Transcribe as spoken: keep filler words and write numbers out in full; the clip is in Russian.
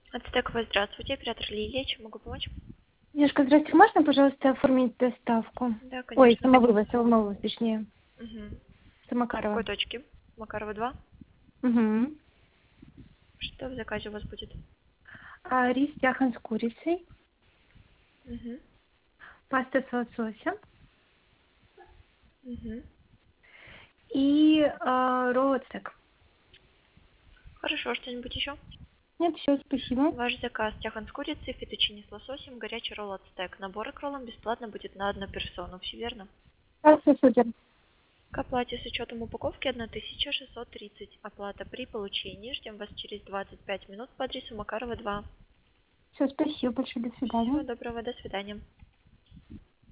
Ацтековая, здравствуйте, оператор Лилия, чем могу помочь? Девушка, здравствуйте, можно, пожалуйста, оформить доставку? Да, Ой, конечно. самовывоз, самовывоз, точнее, Угу. С какой Самокарова. точки? Макарова два. Угу. Что в заказе у вас будет? А, рис яхан с курицей, Угу. паста с лососем Угу. и а, ролл ацтек. Хорошо, что-нибудь еще? Нет, все, спасибо. Ваш заказ: тяхан с курицей, фетучини с лососем, горячий ролл ацтек. Набор к роллам бесплатно будет на одну персону. Все верно? Да, все супер. К оплате с учетом упаковки тысяча шестьсот тридцать. Оплата при получении. Ждем вас через двадцать пять минут по адресу Макарова два. Все, спасибо большое, до Всего свидания. доброго, до свидания.